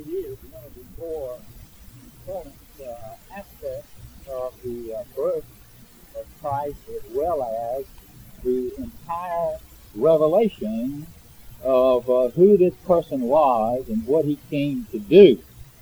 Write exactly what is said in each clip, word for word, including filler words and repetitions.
it is one of the more important uh, aspects of the uh, birth of Christ, as well as the entire revelation of uh, who this person was and what he came to do.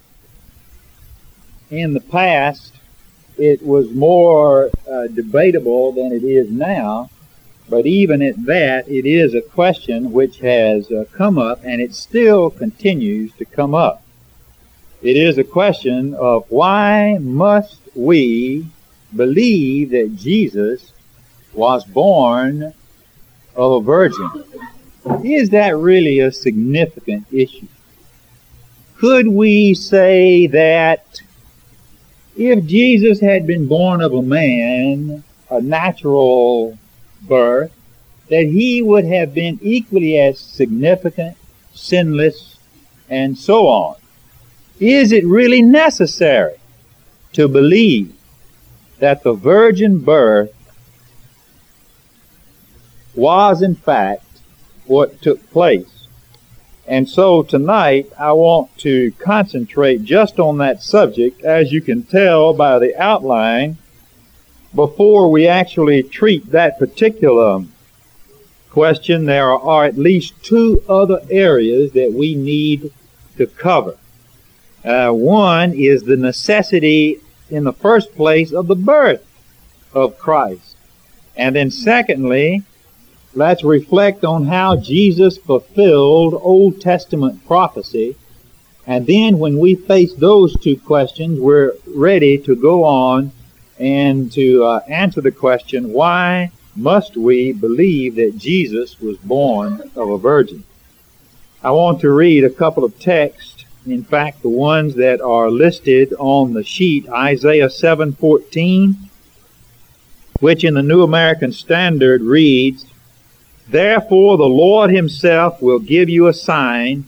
In the past, it was more uh, debatable than it is now, but even at that, it is a question which has uh, come up, and it still continues to come up. It is a question of why must we believe that Jesus was born of a virgin? Is that really a significant issue? Could we say that if Jesus had been born of a man, a natural birth, that he would have been equally as significant, sinless, and so on? Is it really necessary to believe that the virgin birth was in fact what took place? And so tonight I want to concentrate just on that subject, as you can tell by the outline, before we actually treat that particular question. There are at least two other areas that we need to cover. Uh, one is the necessity, in the first place, of the birth of Christ. And then secondly, let's reflect on how Jesus fulfilled Old Testament prophecy. And then when we face those two questions, we're ready to go on and to uh, answer the question, why must we believe that Jesus was born of a virgin? I want to read a couple of texts. In fact, the ones that are listed on the sheet, Isaiah seven fourteen, which in the New American Standard reads, "Therefore the Lord himself will give you a sign.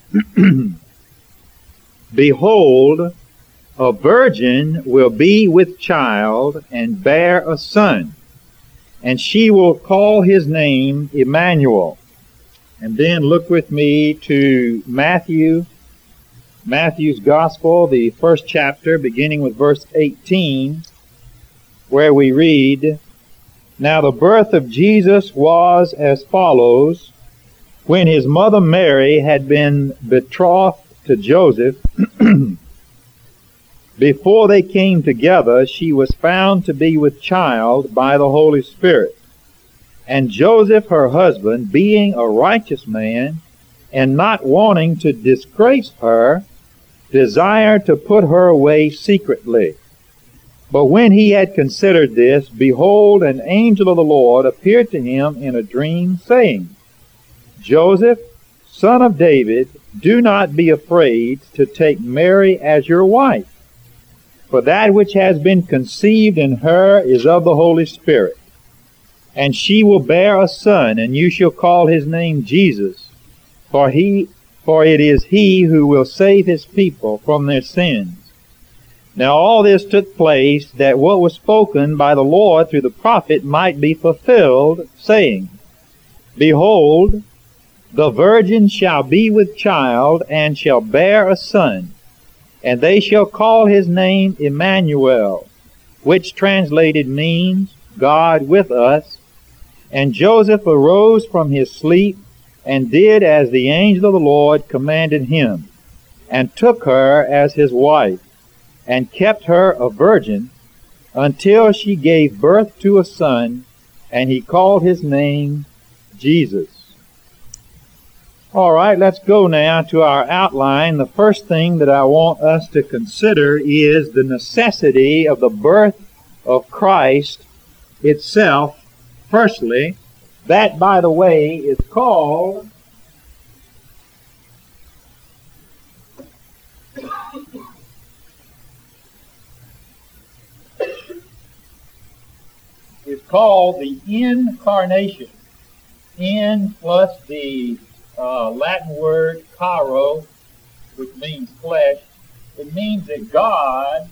Behold, a virgin will be with child and bear a son, and she will call his name Emmanuel." And then look with me to Matthew, Matthew's Gospel, the first chapter, beginning with verse eighteen, where we read, "Now the birth of Jesus was as follows. When his mother Mary had been betrothed to Joseph, before they came together, she was found to be with child by the Holy Spirit. And Joseph, her husband, being a righteous man, and not wanting to disgrace her, desired to put her away secretly. But when he had considered this, behold, an angel of the Lord appeared to him in a dream, saying, Joseph, son of David, do not be afraid to take Mary as your wife, for that which has been conceived in her is of the Holy Spirit. And she will bear a son, and you shall call his name Jesus, for he, for it is he who will save his people from their sins. Now all this took place, that what was spoken by the Lord through the prophet might be fulfilled, saying, Behold, the virgin shall be with child, and shall bear a son, and they shall call his name Emmanuel, which translated means, God with us. And Joseph arose from his sleep, and did as the angel of the Lord commanded him, and took her as his wife, and kept her a virgin, until she gave birth to a son, and he called his name Jesus. All right, let's go now to our outline. The first thing that I want us to consider is the necessity of the birth of Christ itself. Firstly, that, by the way, is called is called the incarnation. In plus the uh, Latin word caro, which means flesh. It means that God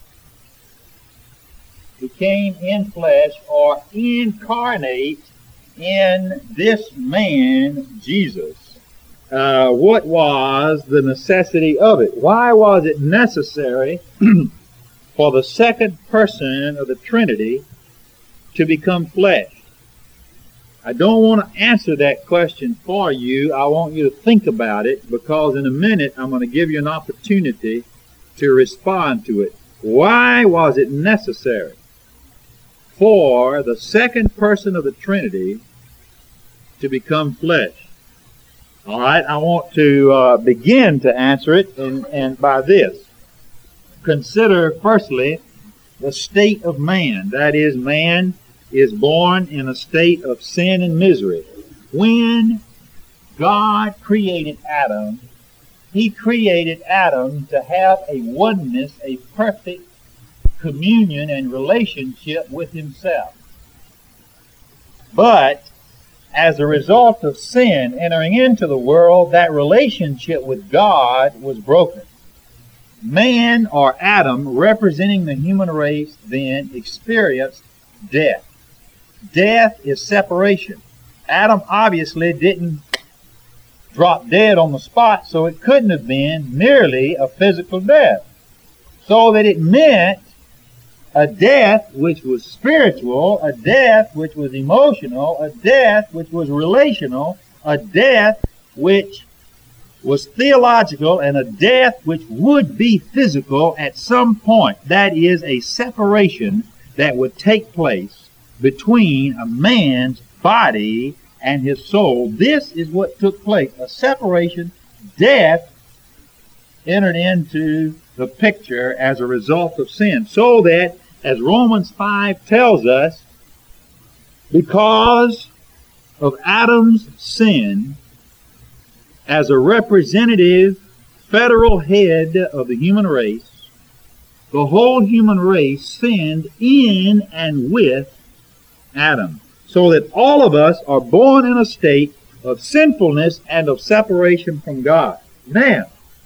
became in flesh, or incarnate in this man, Jesus. uh, what was the necessity of it? Why was it necessary for the second person of the Trinity to become flesh? I don't want to answer that question for you. I want you to think about it, because in a minute I'm going to give you an opportunity to respond to it. Why was it necessary for the second person of the Trinity to become flesh? All right, I want to uh, begin to answer it, and, and by this. Consider, firstly, the state of man. That is, man is born in a state of sin and misery. When God created Adam, He created Adam to have a oneness, a perfect communion and relationship with Himself. But as a result of sin entering into the world, that relationship with God was broken. Man, or Adam, representing the human race, then experienced death. Death is separation. Adam obviously didn't drop dead on the spot, so it couldn't have been merely a physical death. So that it meant a death which was spiritual, a death which was emotional, a death which was relational, a death which was theological, and a death which would be physical at some point. That is, a separation that would take place between a man's body and his soul. This is what took place. A separation, death entered into the picture as a result of sin. So that, as Romans five tells us, because of Adam's sin, as a representative federal head of the human race, the whole human race sinned in and with Adam, so that all of us are born in a state of sinfulness and of separation from God. Now,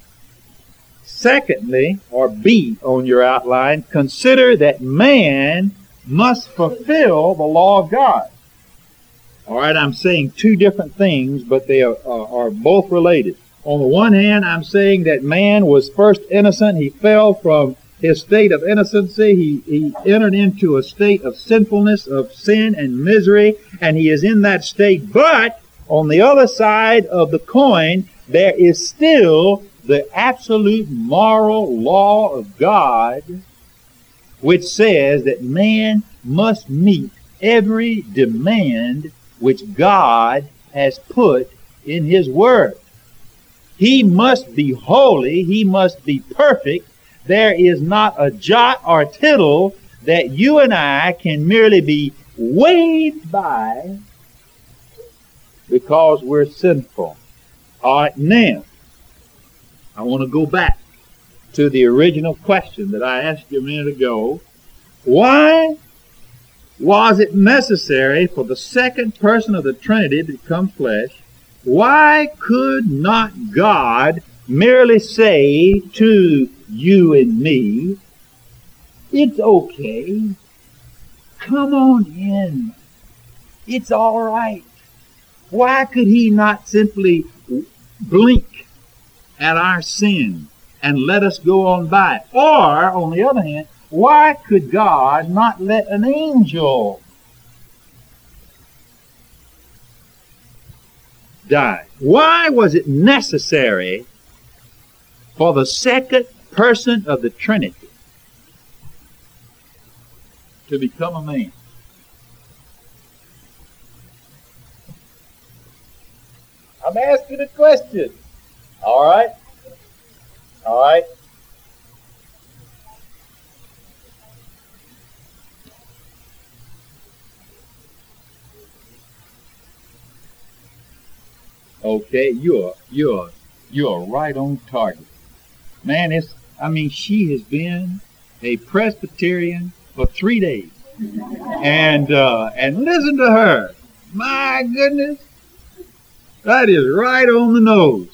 secondly, or B on your outline, consider that man must fulfill the law of God. All right, I'm saying two different things, but they are, are, are both related. On the one hand, I'm saying that man was first innocent. He fell from his state of innocency. He, he entered into a state of sinfulness, of sin and misery, and he is in that state. But on the other side of the coin, there is still the absolute moral law of God, which says that man must meet every demand which God has put in His Word. He must be holy. He must be perfect. There is not a jot or tittle that you and I can merely be waved by because we're sinful. All right, now, I want to go back to the original question that I asked you a minute ago. Why was it necessary for the second person of the Trinity to become flesh? Why could not God merely say to you and me, it's okay, come on in, it's all right? Why could He not simply blink at our sin and let us go on by? Or, on the other hand, why could God not let an angel die? Why was it necessary for the second person of the Trinity to become a man? I'm asking a question. All right? All right? Okay, you're you're you're right on target. Man, it's I mean, she has been a Presbyterian for three days. And uh, and listen to her. My goodness. That is right on the nose.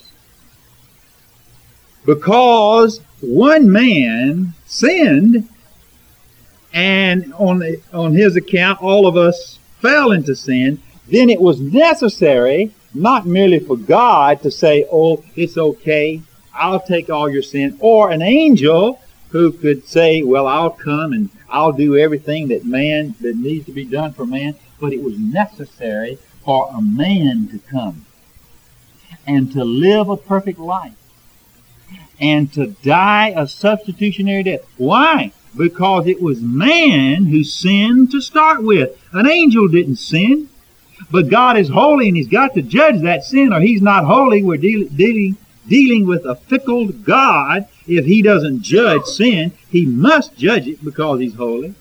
Because one man sinned, and on the, on his account all of us fell into sin, then it was necessary not merely for God to say, oh, it's okay, I'll take all your sin, or an angel who could say, well, I'll come and I'll do everything that man, that needs to be done for man. But it was necessary for a man to come and to live a perfect life and to die a substitutionary death. Why? Because it was man who sinned to start with. An angel didn't sin. But God is holy, and He's got to judge that sin, or He's not holy. We're deal- dealing dealing with a fickle God. If He doesn't judge sin, He must judge it because He's holy.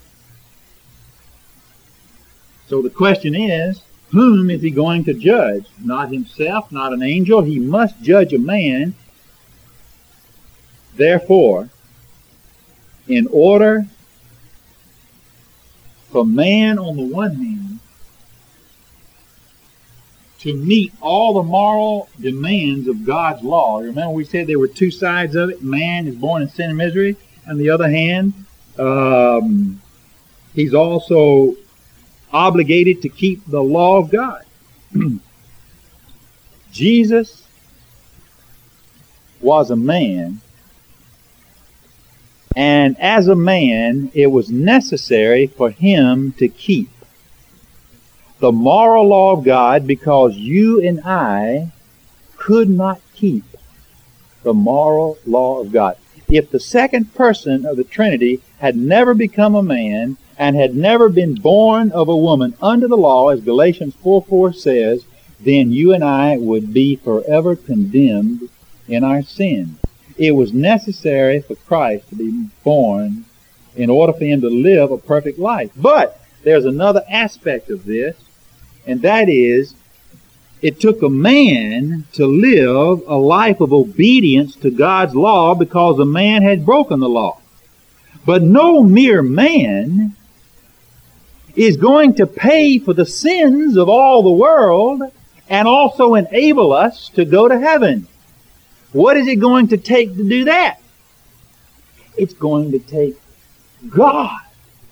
So the question is, whom is He going to judge? Not Himself, not an angel. He must judge a man. Therefore, in order for man on the one hand to meet all the moral demands of God's law. Remember we said there were two sides of it. Man is born in sin and misery. On the other hand, um, he's also obligated to keep the law of God. Jesus was a man, and as a man, it was necessary for him to keep the moral law of God, because you and I could not keep the moral law of God. If the second person of the Trinity had never become a man and had never been born of a woman under the law, as Galatians four four says, then you and I would be forever condemned in our sin. It was necessary for Christ to be born in order for him to live a perfect life. But there's another aspect of this, and that is, it took a man to live a life of obedience to God's law because a man had broken the law. But no mere man is going to pay for the sins of all the world and also enable us to go to heaven. What is it going to take to do that? It's going to take God.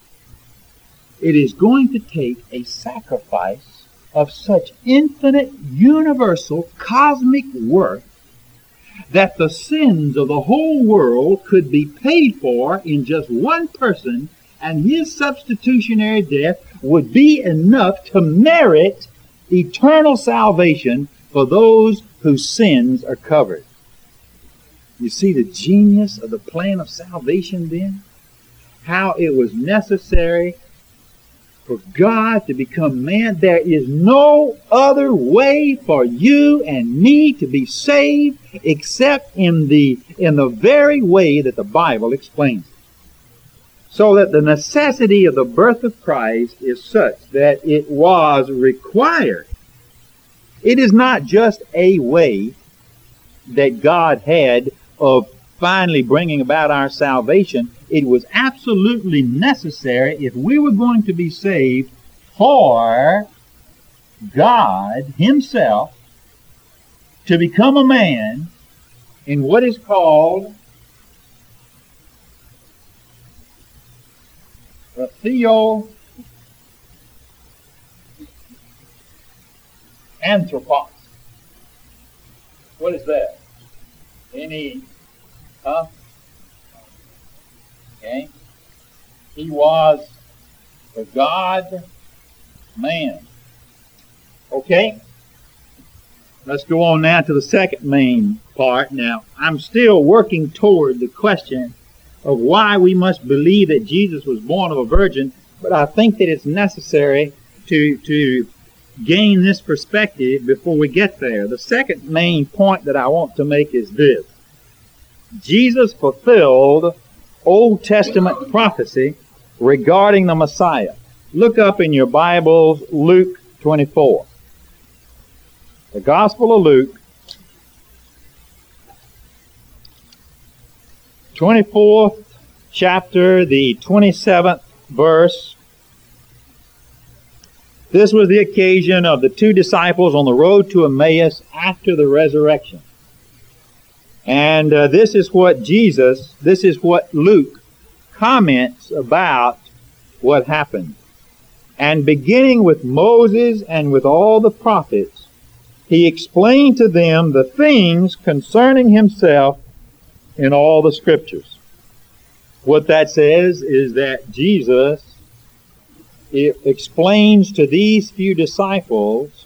It is going to take a sacrifice of such infinite, universal, cosmic worth that the sins of the whole world could be paid for in just one person, and his substitutionary death would be enough to merit eternal salvation for those whose sins are covered. You see the genius of the plan of salvation then? How it was necessary for God to become man. There is no other way for you and me to be saved except in the in the very way that the Bible explains it. So that the necessity of the birth of Christ is such that it was required. It is not just a way that God had of finally bringing about our salvation. It was absolutely necessary if we were going to be saved for God himself to become a man in what is called the theoanthropos. What is that? Any, huh? Okay. He was the God-man. Okay? Let's go on now to the second main part. Now, I'm still working toward the question of why we must believe that Jesus was born of a virgin, but I think that it's necessary to, to gain this perspective before we get there. The second main point that I want to make is this. Jesus fulfilled Old Testament prophecy regarding the Messiah. Look up in your Bibles, Luke twenty-four. The Gospel of Luke, twenty-fourth chapter, the twenty-seventh verse. This was the occasion of the two disciples on the road to Emmaus after the resurrection. And uh, this is what Jesus, this is what Luke comments about what happened. And beginning with Moses and with all the prophets, he explained to them the things concerning himself in all the Scriptures. What that says is that Jesus it explains to these few disciples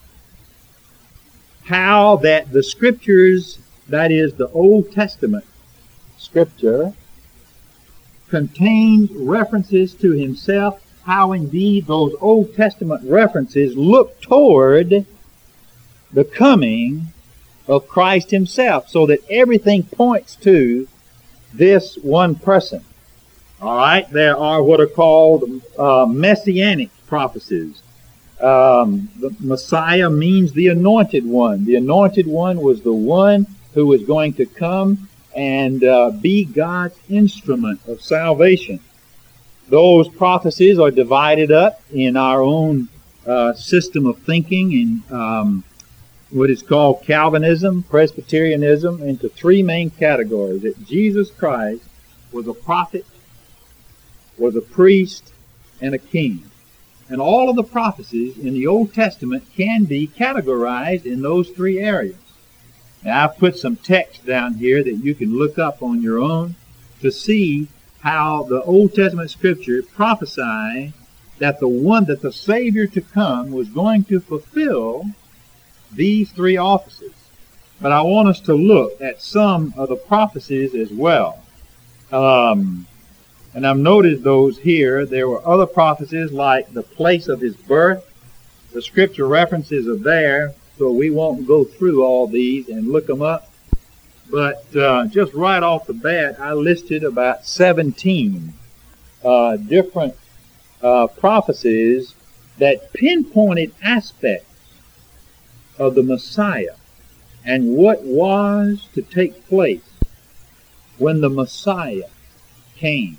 how that the Scriptures, that is the Old Testament Scripture, contains references to himself, how indeed those Old Testament references look toward the coming of Christ himself, so that everything points to this one person. All right, there are what are called uh, messianic prophecies. Um, the Messiah means the anointed one. The anointed one was the one who was going to come and uh, be God's instrument of salvation. Those prophecies are divided up in our own uh, system of thinking in um, what is called Calvinism, Presbyterianism, into three main categories. That Jesus Christ was a prophet, was a priest, and a king. And all of the prophecies in the Old Testament can be categorized in those three areas. Now, I've put some text down here that you can look up on your own to see how the Old Testament Scripture prophesied that the one, that the Savior to come was going to fulfill these three offices. But I want us to look at some of the prophecies as well. Um, and I've noted those here. There were other prophecies like the place of his birth. The Scripture references are there, so we won't go through all these and look them up. But uh, just right off the bat, I listed about seventeen uh, different uh, prophecies that pinpointed aspects of the Messiah and what was to take place when the Messiah came.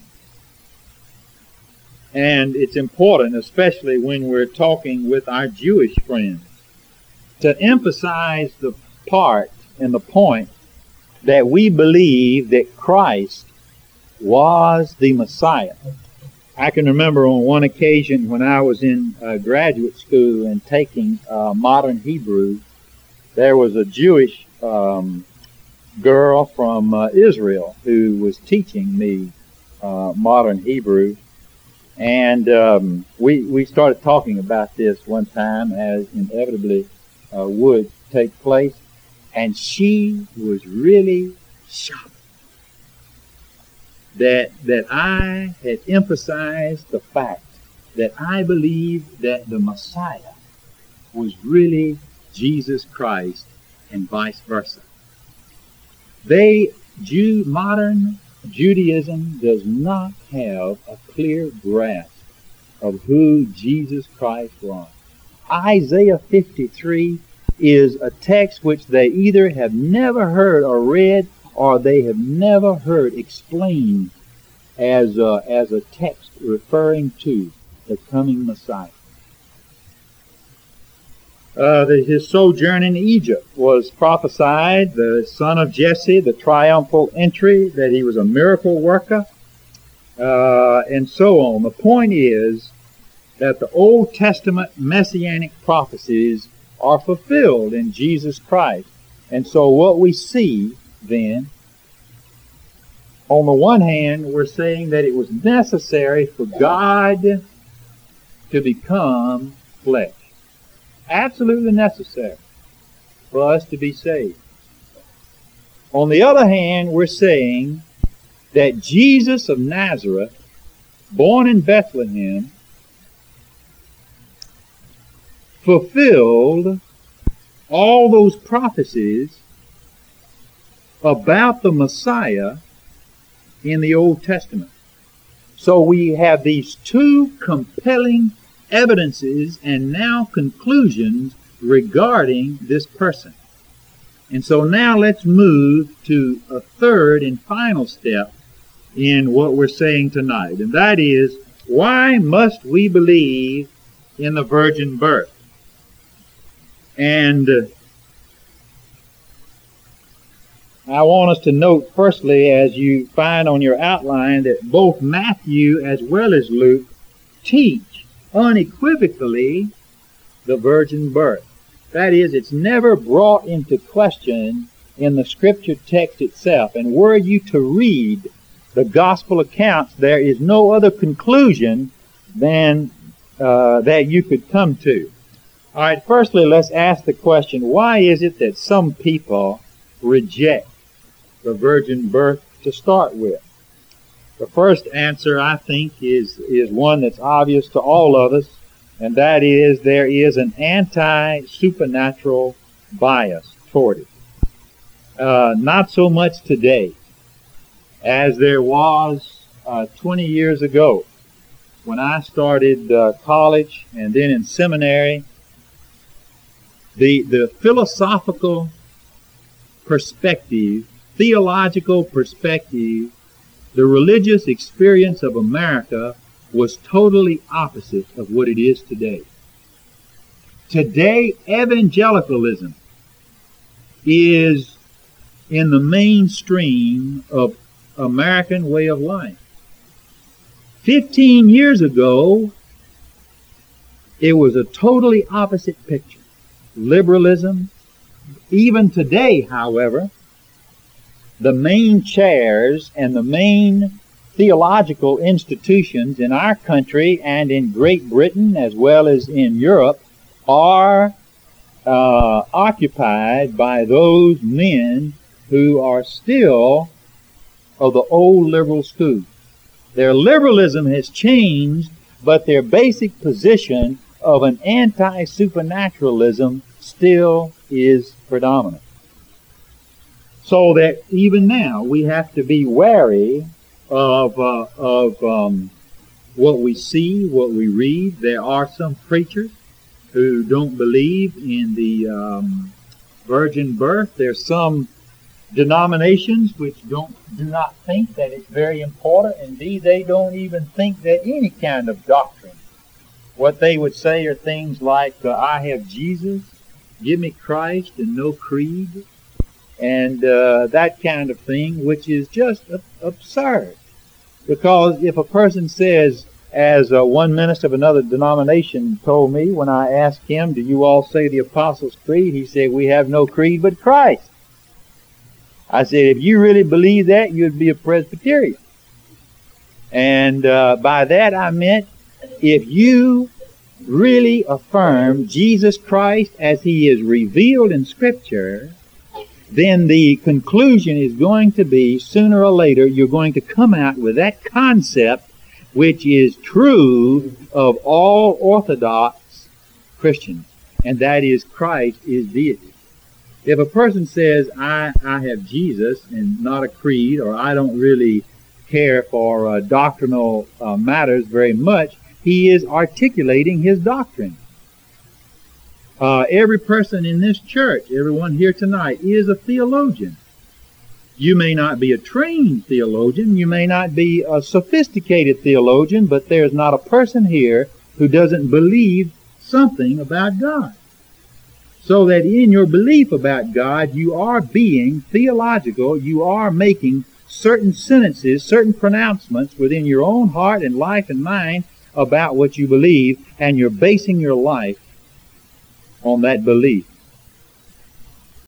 And it's important, especially when we're talking with our Jewish friends, to emphasize the part and the point that we believe that Christ was the Messiah. I can remember on one occasion when I was in uh, graduate school and taking uh, modern Hebrew, there was a Jewish um, girl from uh, Israel who was teaching me uh, modern Hebrew. And um, we, we started talking about this one time, as inevitably uh, would take place. And she was really shocked that that I had emphasized the fact that I believed that the Messiah was really Jesus Christ and vice versa. They, Jew, modern Judaism does not have a clear grasp of who Jesus Christ was. Isaiah fifty-three is a text which they either have never heard or read, or they have never heard explained as a, as a text referring to the coming Messiah. Uh, the, his sojourn in Egypt was prophesied, the son of Jesse, the triumphal entry, that he was a miracle worker, uh, and so on. The point is that the Old Testament messianic prophecies are fulfilled in Jesus Christ. And so what we see then, on the one hand, we're saying that it was necessary for God to become flesh. Absolutely necessary for us to be saved. On the other hand, we're saying that Jesus of Nazareth, born in Bethlehem, fulfilled all those prophecies about the Messiah in the Old Testament. So we have these two compelling evidences and now conclusions regarding this person. And so now let's move to a third and final step in what we're saying tonight. And that is, why must we believe in the virgin birth? And uh, I want us to note firstly, as you find on your outline, that both Matthew as well as Luke teach unequivocally the virgin birth. That is, it's never brought into question in the scripture text itself. And were you to read the gospel accounts, there is no other conclusion than uh, that you could come to. All right, firstly, let's ask the question, why is it that some people reject the virgin birth to start with? The first answer, I think, is, is one that's obvious to all of us, and that is there is an anti-supernatural bias toward it. Uh, not so much today as there was uh, twenty years ago when I started uh, college and then in seminary. The, the philosophical perspective, theological perspective, the religious experience of America was totally opposite of what it is today. Today, evangelicalism is in the mainstream of American way of life. Fifteen years ago, it was a totally opposite picture. Liberalism. Even today, however, the main chairs and the main theological institutions in our country and in Great Britain as well as in Europe are uh, occupied by those men who are still of the old liberal school. Their liberalism has changed, but their basic position of an anti-supernaturalism still is predominant. So that even now we have to be wary of uh, of um, what we see, what we read. There are some preachers who don't believe in the um, virgin birth. There's some denominations which don't do not think that it's very important. Indeed, they don't even think that any kind of doctrine. What they would say are things like, uh, I have Jesus, give me Christ, and no creed, and uh, that kind of thing, which is just uh, absurd. Because if a person says, as uh, one minister of another denomination told me when I asked him, do you all say the Apostles' Creed? He said, we have no creed but Christ. I said, if you really believe that, you'd be a Presbyterian. And uh, by that I meant, if you really affirm Jesus Christ as he is revealed in Scripture, then the conclusion is going to be, sooner or later, you're going to come out with that concept which is true of all Orthodox Christians, and that is Christ is deity. If a person says, I, I have Jesus and not a creed, or I don't really care for uh, doctrinal uh, matters very much, he is articulating his doctrine. Uh, every person in this church, everyone here tonight, is a theologian. You may not be a trained theologian, you may not be a sophisticated theologian, but there's not a person here who doesn't believe something about God. So that in your belief about God, you are being theological, you are making certain sentences, certain pronouncements within your own heart and life and mind about what you believe, and you're basing your life on that belief.